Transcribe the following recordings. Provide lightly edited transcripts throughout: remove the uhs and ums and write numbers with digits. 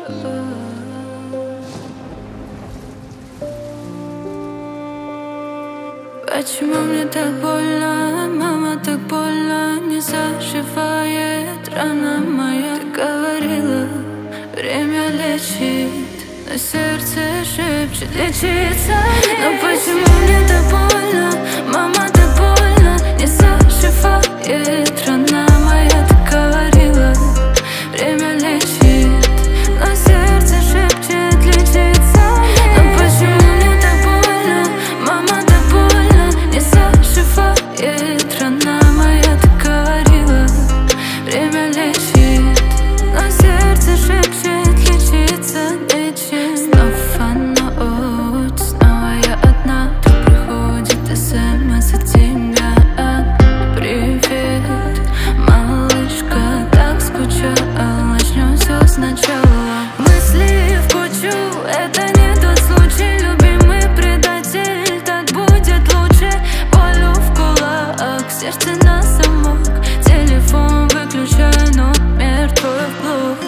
Почему мне так больно, мама, так больно? Не заживает рана моя. Ты говорила, время лечит, но сердце шепчет лечиться нет. Но почему мне так больно, мама, так больно? Не заживает рана моя. Ты говорила, время лечит, но сердце шепчет лечиться нет. Но почему мне так больно, мама, так больно? Не заживает рана моя. Ты говорила, время лечит, но сердце шепчет лечиться нечем. Снова ночь, снова я одна. Тут приходит СМС от тебя. Привет, малышка, так скучала. Начнем все сначала. Мысли в кучу, это не тот случай. Любимый предатель, так будет лучше. Болю в кулак, сердце на замок. Телефон выключаю, но мертвый блок.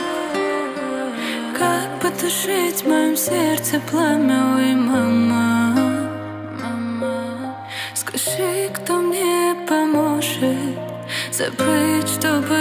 Как потушить в моем сердце пламя, ой, мама? Скажи, кто мне поможет забыть, чтобы